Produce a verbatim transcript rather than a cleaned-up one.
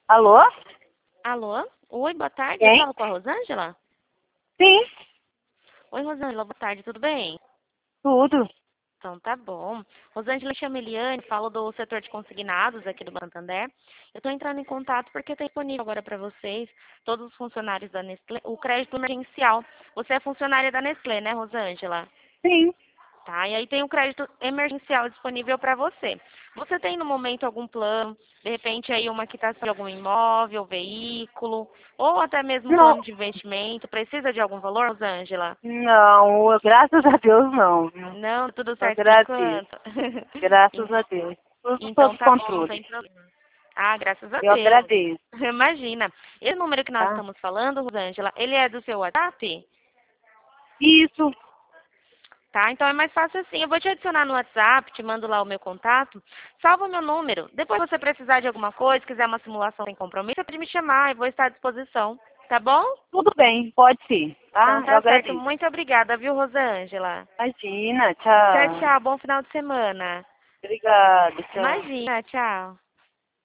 Alô? Alô? Oi, boa tarde. Eu Quem? falo com a Rosângela? Sim, Oi, Rosângela, boa tarde, tudo bem? tudo. Então tá bom. Rosângela, chama Eliane, falo do setor de consignados aqui do Santander. Eu estou entrando em contato porque está disponível agora para vocês, todos os funcionários da Nestlé, o crédito emergencial. Você é funcionária da Nestlé, né, Rosângela? Sim. Tá, e aí tem o crédito emergencial disponível para você. Você tem no momento algum plano, de repente aí uma quitação de algum imóvel, veículo, ou até mesmo um Não, plano de investimento? Precisa de algum valor, Rosângela? não, eu- graças a Deus não, viu? Não, tudo Eu certo por agradeço. enquanto. Graças En- a Deus. Tudo Então sob tá bom, não controle. tem problema. Ah, graças a Eu Deus. agradeço, Imagina. Esse número que nós tá? estamos falando, Rosângela, ele é do seu WhatsApp? Isso. Tá, então é mais fácil assim. Eu vou te adicionar no WhatsApp, te mando lá o meu contato. Salva o meu número. Depois, se você precisar de alguma coisa, quiser uma simulação sem compromisso, você pode me chamar, eu vou estar à disposição. Tá bom? Tudo bem, pode ser, Então tá? Eu tá certo. agradeço. Muito obrigada, viu, Rosângela? Imagina, Tchau, tchau. tchau. Bom final de semana. Obrigada, tchau. Imagina, tchau.